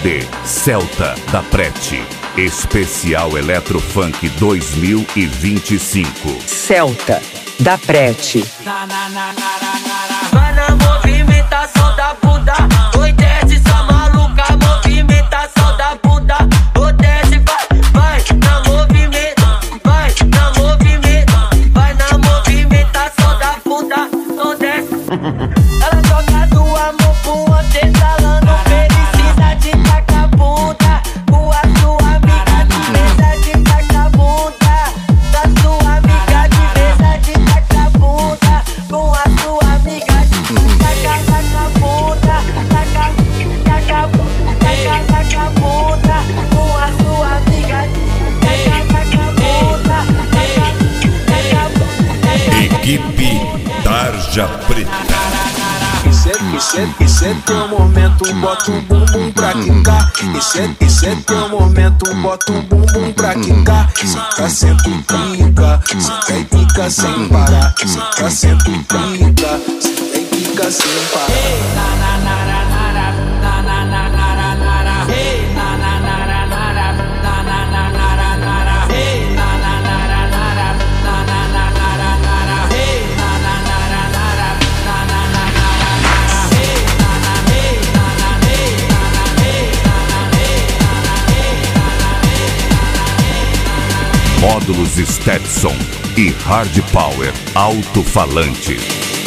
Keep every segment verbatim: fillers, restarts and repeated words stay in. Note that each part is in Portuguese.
D Celta da Prete. Especial Eletrofunk dois mil e vinte e cinco. Celta da Prete. Vai na movimentação da bunda, oi desce sua maluca, movimentação da bunda, oi desce, vai, vai na movimento, vai na movimento, vai na movimentação da bunda, oi desce. Ela joga do amor pro antesalando, felicidade taca a bunda, com a sua amiga de mesa de taca a bunda, da sua amiga de mesa de taca a bunda, com a sua amiga de taca, taca a bunda, taca, taca, taca, taca a bunda, com a sua amiga de taca, taca a bunda, taca, taca, taca. Equipe Tarja Preta. Esse é, esse é teu momento, bota um bumbum pra quicar. Esse é, esse é teu momento, bota um bumbum pra quicar. Senta, senta e pica, senta e pica sem parar. Senta, senta e pica, senta e pica sem parar. Módulos Stetson e Hard Power Alto-Falante.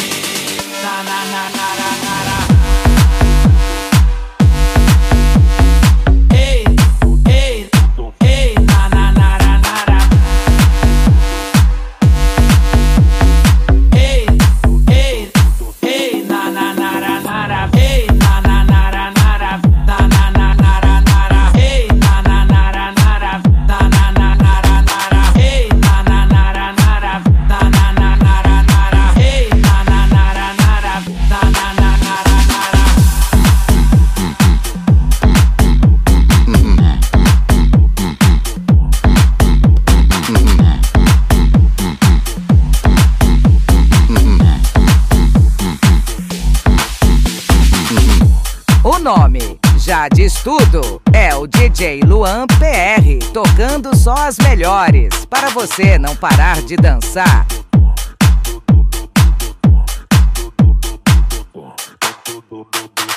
O nome já diz tudo, é o D J Luan P R, tocando só as melhores, para você não parar de dançar.